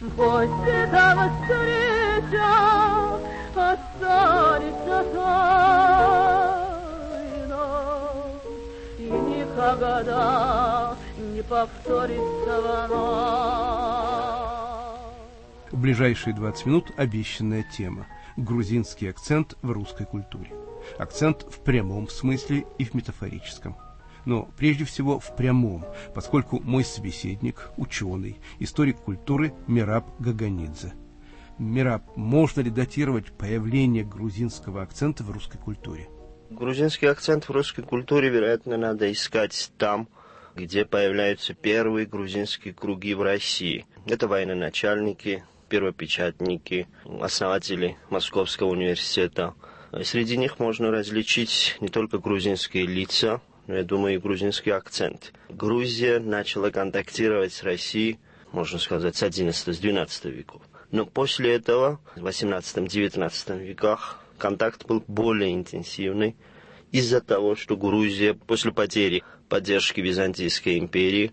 После того встреча останется тайной, и никогда не повторится война. В ближайшие 20 минут обещанная тема – грузинский акцент в русской культуре. Акцент в прямом смысле и в метафорическом. Но прежде всего в прямом, поскольку мой собеседник – ученый, историк культуры Мераб Гаганидзе. Мераб, можно ли датировать появление грузинского акцента в русской культуре? Грузинский акцент в русской культуре, вероятно, надо искать там, где появляются первые грузинские круги в России. Это военачальники, первопечатники, основатели Московского университета. Среди них можно различить не только грузинские лица, но, я думаю, и грузинский акцент. Грузия начала контактировать с Россией, можно сказать, с XI-XII веков. Но после этого, в XVIII-XIX веках, контакт был более интенсивный из-за того, что Грузия, после потери поддержки Византийской империи,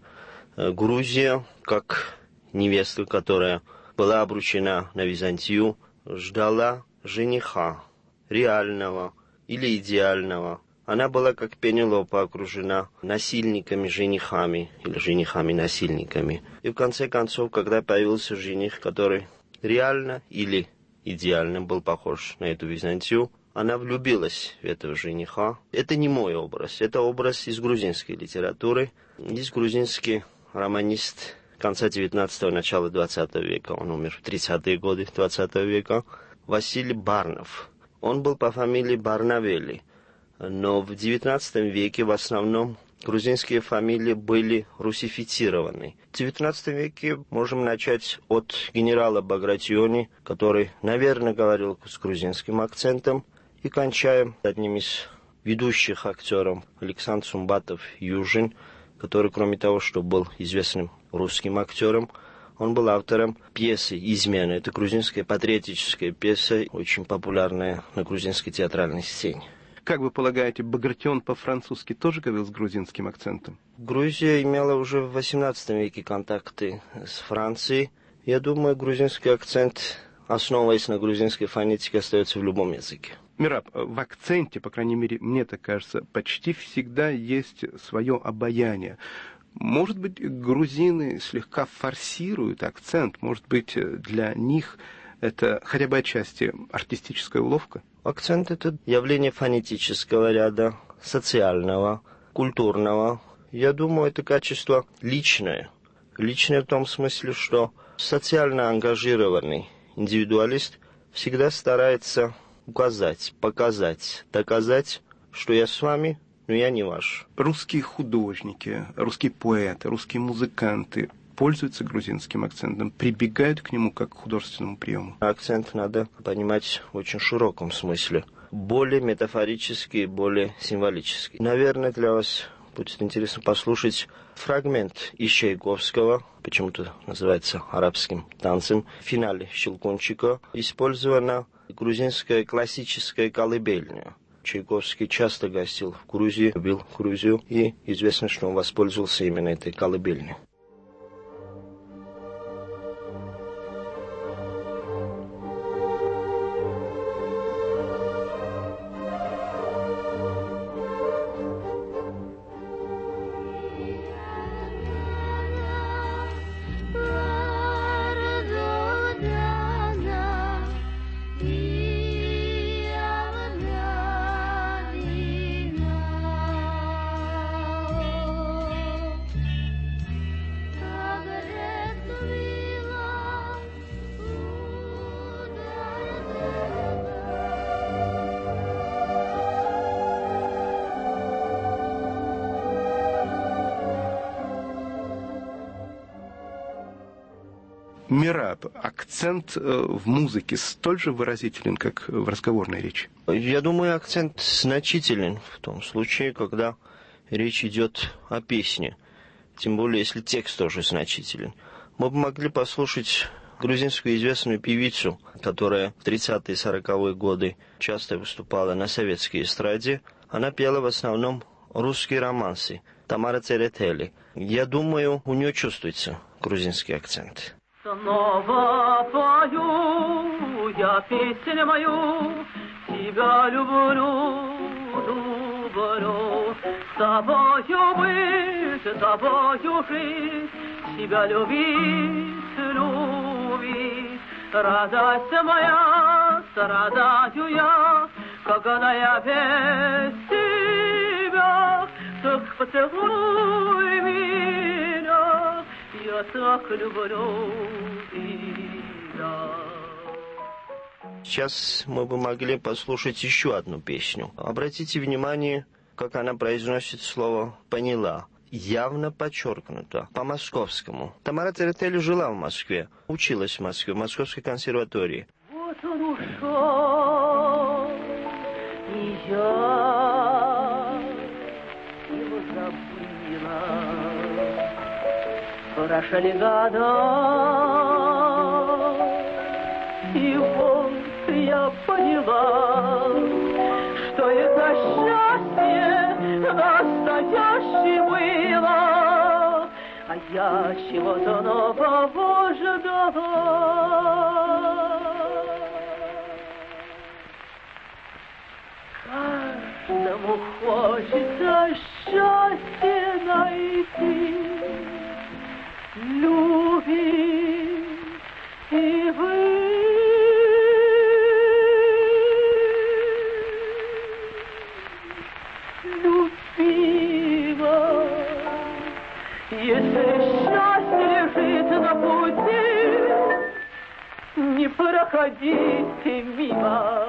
Грузия, как невеста, которая была обручена на Византию, ждала жениха, реального или идеального. Она была, как Пенелопа, окружена насильниками-женихами или женихами-насильниками. И в конце концов, когда появился жених, который реально или идеально был похож на эту Византию, она влюбилась в этого жениха. Это не мой образ, это образ из грузинской литературы. Есть грузинский романист конца 19-го, начала 20 века, он умер в 30-е годы 20 века, Василий Барнов. Он был по фамилии Барнавели. Но в XIX веке в основном грузинские фамилии были русифицированы. В XIX веке можем начать от генерала Багратиони, который, наверное, говорил с грузинским акцентом, и кончаем одним из ведущих актеров Александр Сумбатов-Южин, который, кроме того, что был известным русским актером, он был автором пьесы «Измена». Это грузинская патриотическая пьеса, очень популярная на грузинской театральной сцене. Как вы полагаете, Багратион по-французски тоже говорил с грузинским акцентом? Грузия имела уже в XVIII веке контакты с Францией. Я думаю, грузинский акцент, основываясь на грузинской фонетике, остается в любом языке. Мераб, в акценте, по крайней мере, мне так кажется, почти всегда есть свое обаяние. Может быть, грузины слегка форсируют акцент, может быть, для них это хотя бы отчасти артистическая уловка? Акцент – это явление фонетического ряда, социального, культурного. Я думаю, это качество личное. Личное в том смысле, что социально ангажированный индивидуалист всегда старается указать, показать, доказать, что я с вами, но я не ваш. Русские художники, русские поэты, русские музыканты пользуются грузинским акцентом, прибегают к нему как к художественному приему. Акцент надо понимать в очень широком смысле. Более метафорический, более символический. Наверное, для вас будет интересно послушать фрагмент из Чайковского, почему-то называется арабским танцем, в финале «Щелкунчика». Использована грузинская классическая колыбельная. Чайковский часто гостил в Грузии, любил Грузию, и известно, что он воспользовался именно этой колыбельной. Мераб, акцент в музыке столь же выразителен, как в разговорной речи? Я думаю, акцент значителен в том случае, когда речь идет о песне. Тем более, если текст тоже значителен. Мы бы могли послушать грузинскую известную певицу, которая в 30-е и 40-е годы часто выступала на советской эстраде. Она пела в основном русские романсы. Тамара Церетели. Я думаю, у нее чувствуется грузинский акцент. Снова пою я песню мою, тебя люблю, люблю. С тобою быть, с тобою жить, тебя любить, любить. Радость моя, страдаю я, как она я без тебя. Так поцелуй меня, я так люблю тебя. Сейчас мы бы могли послушать еще одну песню. Обратите внимание, как она произносит слово «поняла». Явно подчеркнуто, по-московскому. Тамара Церетели жила в Москве, училась в Москве, в Московской консерватории. Вот он ушел, и я его забыла. Прошли года, и вот я поняла, что это счастье настоящее было, а я чего-то нового ждала. Каждому хочется счастье найти, любить и быть. Если счастье лежит на пути, не проходите мимо.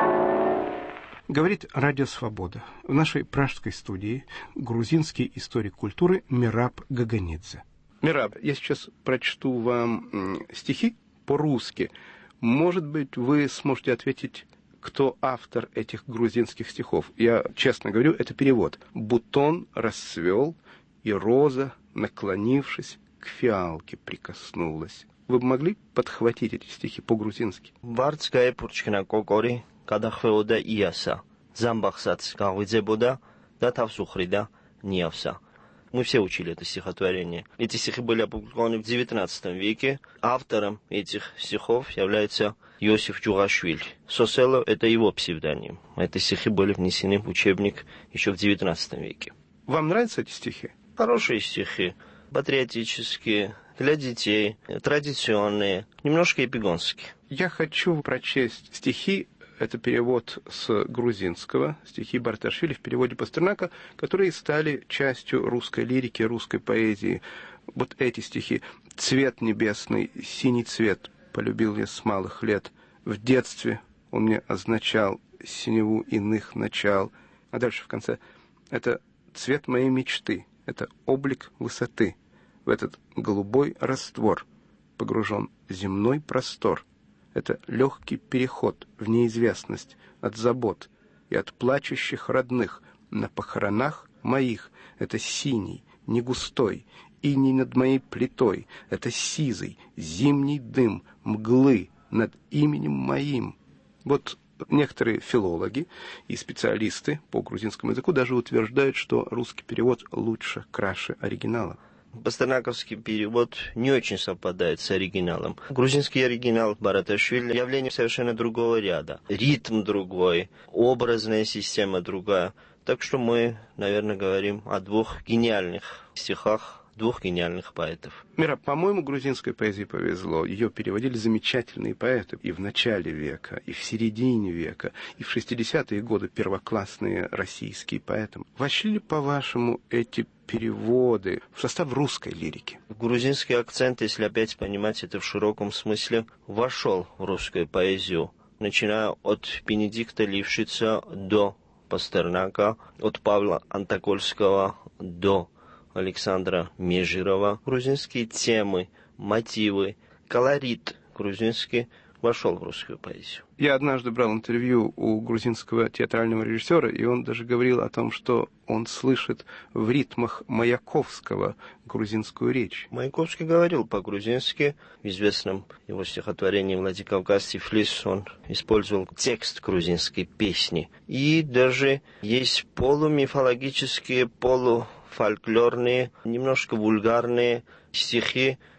Говорит Радио Свобода. В нашей пражской студии грузинский историк культуры Мераб Гаганидзе. Мераб, я сейчас прочту вам стихи по-русски. Может быть, вы сможете ответить, кто автор этих грузинских стихов. Я честно говорю, это перевод. «Бутон расцвел, и роза, наклонившись, к фиалке прикоснулась». Вы бы могли подхватить эти стихи по-грузински? Вардская пурчкина кокори, кадахвеода ияса, замбахсац кавыдзебода, да тавсухрида ниявса. Мы все учили это стихотворение. Эти стихи были опубликованы в XIX веке. Автором этих стихов является Иосиф Джугашвили. Сосело – это его псевдоним. Эти стихи были внесены в учебник еще в XIX веке. Вам нравятся эти стихи? Хорошие стихи, патриотические, для детей, традиционные, немножко эпигонские. Я хочу прочесть стихи. Это перевод с грузинского, стихи Барташвили в переводе Пастернака, которые стали частью русской лирики, русской поэзии. Вот эти стихи. «Цвет небесный, синий цвет, полюбил я с малых лет. В детстве он мне означал синеву иных начал». А дальше в конце. «Это цвет моей мечты, это облик высоты. В этот голубой раствор погружен земной простор. Это легкий переход в неизвестность от забот и от плачущих родных на похоронах моих. Это синий, не густой, иней над моей плитой. Это сизый, зимний дым, мглы над именем моим». Вот некоторые филологи и специалисты по грузинскому языку даже утверждают, что русский перевод лучше, краше оригинала. Пастернаковский перевод не очень совпадает с оригиналом. Грузинский оригинал Бараташвили — явление совершенно другого ряда. Ритм другой, образная система другая. Так что мы, наверное, говорим о двух гениальных стихах, двух гениальных поэтов. Мира, по-моему, грузинской поэзии повезло. Ее переводили замечательные поэты и в начале века, и в середине века, и в 60-е годы первоклассные российские поэты. Вошли ли, по-вашему, эти переводы в состав русской лирики? Грузинский акцент, если опять понимать это в широком смысле, вошел в русскую поэзию, начиная от Бенедикта Лившица до Пастернака, от Павла Антокольского до Александра Межирова. Грузинские темы, мотивы, колорит грузинский вошел в русскую поэзию. Я однажды брал интервью у грузинского театрального режиссера, и он даже говорил о том, что он слышит в ритмах Маяковского грузинскую речь. Маяковский говорил по-грузински. В известном его стихотворении «Владикавказ Тифлис» он использовал текст грузинской песни. И даже есть полумифологические, полуфольклорные, немножко вульгарные стихи,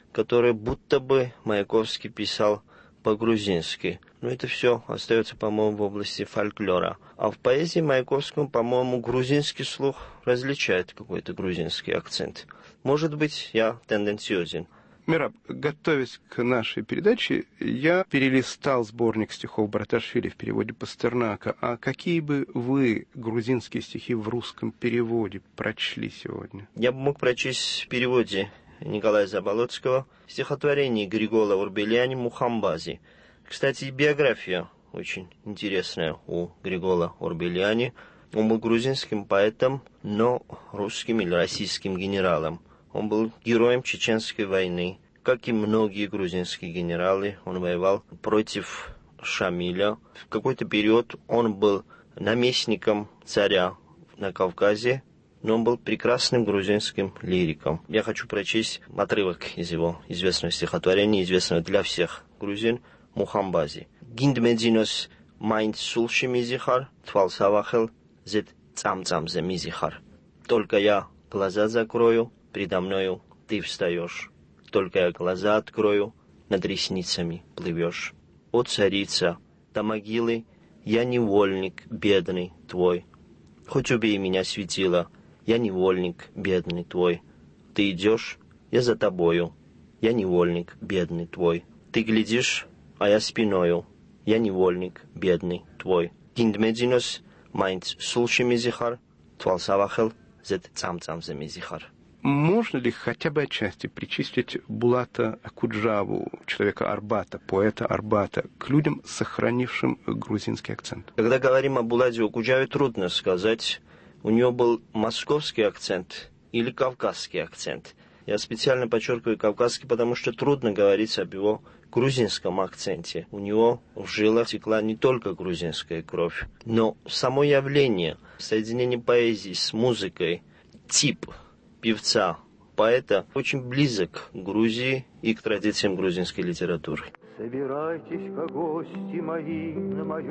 которые будто бы Маяковский писал по-грузински. Но это все остается, по-моему, в области фольклора. А в поэзии Маяковского, по-моему, грузинский слух различает какой-то грузинский акцент. Может быть, я тенденциозен. Мераб, готовясь к нашей передаче, я перелистал сборник стихов Барташвили в переводе Пастернака. А какие бы вы грузинские стихи в русском переводе прочли сегодня? Я бы мог прочесть в переводе Николая Заболоцкого стихотворение Григола Орбеляни «Мухамбази». Кстати, биография очень интересная у Григола Орбеляни. Он был грузинским поэтом, но русским или российским генералом. Он был героем Чеченской войны. Как и многие грузинские генералы, он воевал против Шамиля. В какой-то период он был наместником царя на Кавказе, но он был прекрасным грузинским лириком. Я хочу прочесть отрывок из его известного стихотворения, известного для всех грузин, «Мухамбази». «Гиндмедзинос майнд сулши мизихар, твалсавахел зет цам-цам-зе мизихар». «Только я глаза закрою, предо мною ты встаешь. Только я глаза открою, над ресницами плывешь. О, царица, до могилы я невольник, бедный твой. Хоть убей меня, светило, я невольник, бедный твой. Ты идешь, я за тобою, я невольник, бедный твой. Ты глядишь, а я спиною, я невольник, бедный твой. Гиндмедзинос майнд сулши мизихар, твалсавахел зет цам-цам-зе мизихар». Можно ли хотя бы отчасти причислить Булата Акуджаву, человека Арбата, поэта Арбата, к людям, сохранившим грузинский акцент? Когда говорим о Булате Акуджаве, трудно сказать, у него был московский акцент или кавказский акцент. Я специально подчеркиваю кавказский, потому что трудно говорить об его грузинском акценте. У него в жилах текла не только грузинская кровь, но само явление, соединение поэзии с музыкой, тип певца, поэта очень близок к Грузии и к традициям грузинской литературы. Собирайтесь-ка, гости мои, на мое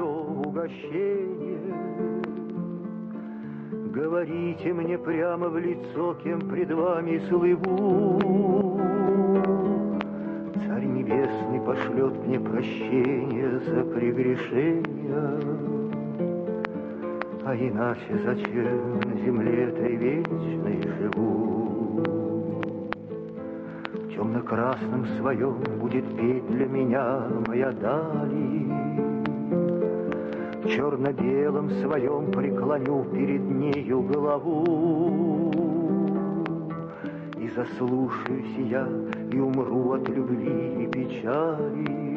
угощение. Говорите мне прямо в лицо, кем пред вами слыву. Царь Небесный пошлет мне прощение за прегрешения. А иначе зачем на земле этой вечной живу? В темно-красном своем будет петь для меня моя дали. В черно-белом своем преклоню перед нею голову. И заслушаюсь я, и умру от любви и печали.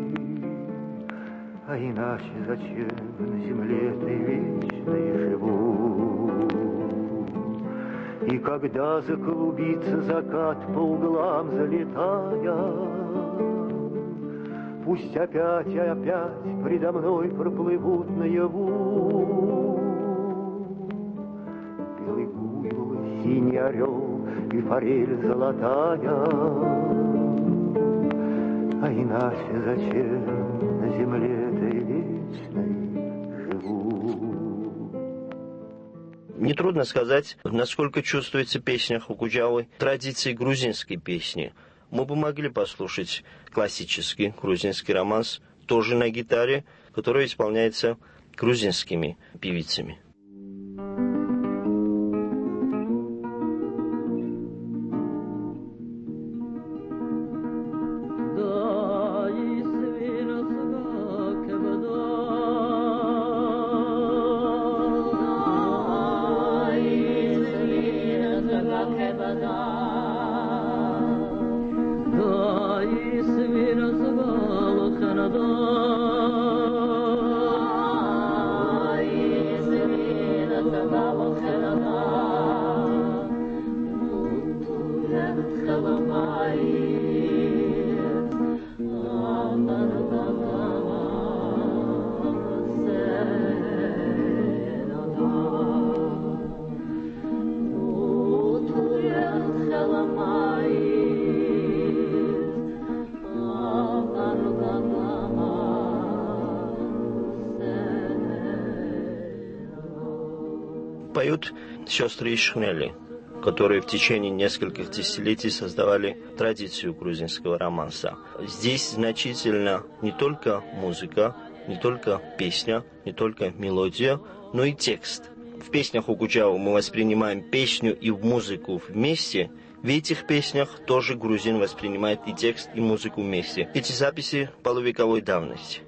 А иначе зачем на земле этой вечной живу? И когда заклубится закат по углам залетая, пусть опять и опять предо мной проплывут наяву белый буйвол, синий орел и форель золотая. А иначе зачем на земле этой вечной живу? Нетрудно сказать, насколько чувствуется в песнях Акуджавы традиции грузинской песни. Мы бы могли послушать классический грузинский романс, тоже на гитаре, который исполняется грузинскими певицами. Поют сестры Ишхнели. которые в течение нескольких десятилетий создавали традицию грузинского романса. Здесь значительно не только музыка, не только песня, не только мелодия, но и текст. В песнях Окуджава мы воспринимаем песню и музыку вместе. В этих песнях тоже грузин воспринимает и текст, и музыку вместе. Эти записи полувековой давности.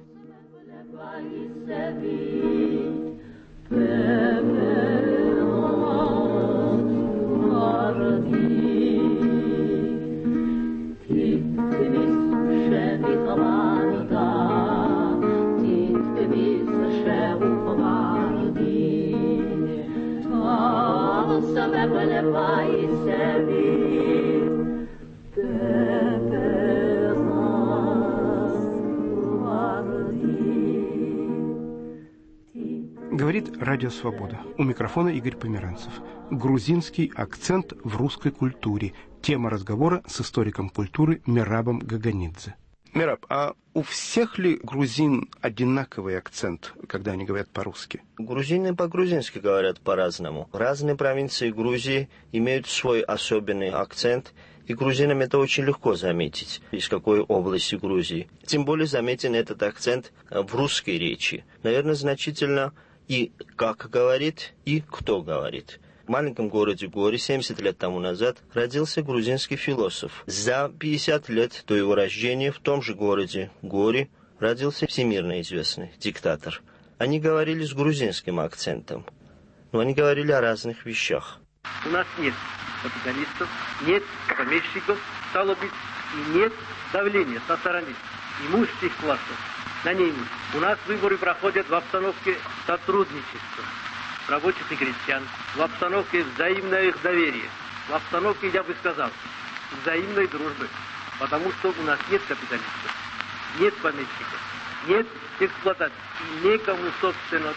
Говорит Радио Свобода. У микрофона Игорь Померанцев. Грузинский акцент в русской культуре. Тема разговора с историком культуры Мерабом Гаганидзе. Мераб, а у всех ли грузин одинаковый акцент, когда они говорят по-русски? Грузины по-грузински говорят по-разному. Разные провинции Грузии имеют свой особенный акцент, и грузинам это очень легко заметить, из какой области Грузии. Тем более заметен этот акцент в русской речи. Наверное, значительно и как говорит, и кто говорит. В маленьком городе Гори 70 лет тому назад родился грузинский философ. За 50 лет до его рождения в том же городе Гори родился всемирно известный диктатор. Они говорили с грузинским акцентом, но они говорили о разных вещах. У нас нет капиталистов, нет помещиков, стало быть, и нет давления со стороны имущих классов на неимущих. У нас выборы проходят в обстановке сотрудничества рабочих и крестьян, в обстановке взаимного их доверия, в обстановке, я бы сказал, взаимной дружбы. Потому что у нас нет капиталистов, нет помещиков, нет эксплуатации. И некому, собственно,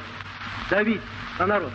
давить на народ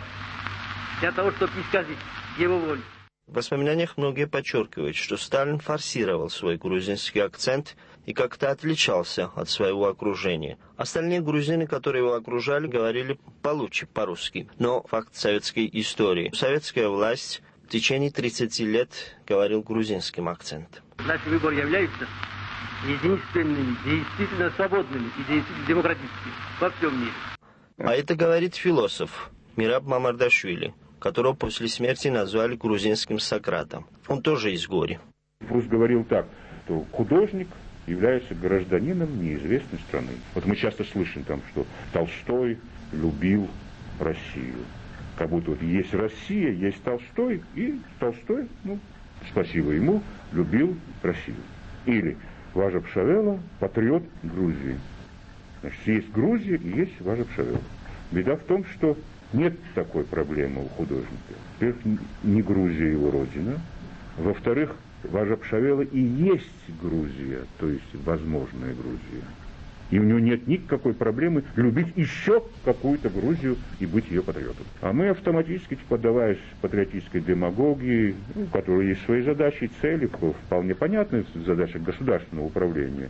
для того, чтобы исказить его волю. В воспоминаниях многие подчеркивают, что Сталин форсировал свой грузинский акцент и как-то отличался от своего окружения. Остальные грузины, которые его окружали, говорили получше по-русски. Но факт советской истории. Советская власть в течение 30 лет говорил грузинским акцентом. Наши выборы являются единственными, действительно свободными и действительно демократическими во всем мире. А это говорит философ Мераб Мамардашвили, которого после смерти назвали грузинским Сократом. Он тоже из Гори. Пруст говорил так, что художник является гражданином неизвестной страны. Вот мы часто слышим там, что Толстой любил Россию. Как будто вот есть Россия, есть Толстой, и Толстой, спасибо ему, любил Россию. Или Важа Пшавела, патриот Грузии. Значит, есть Грузия и есть Важа Пшавела. Беда в том, что нет такой проблемы у художника. Во-первых, не Грузия его родина. Во-вторых, Важа Пшавела и есть Грузия, то есть возможная Грузия. И у него нет никакой проблемы любить еще какую-то Грузию и быть ее патриотом. А мы автоматически, поддаваясь патриотической демагогии, у которой есть свои задачи и цели, вполне понятны задачи государственного управления,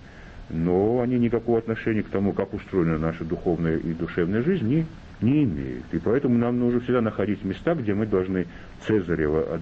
но они никакого отношения к тому, как устроена наша духовная и душевная жизнь, не имеют. И поэтому нам нужно всегда находить места, где мы должны Цезарева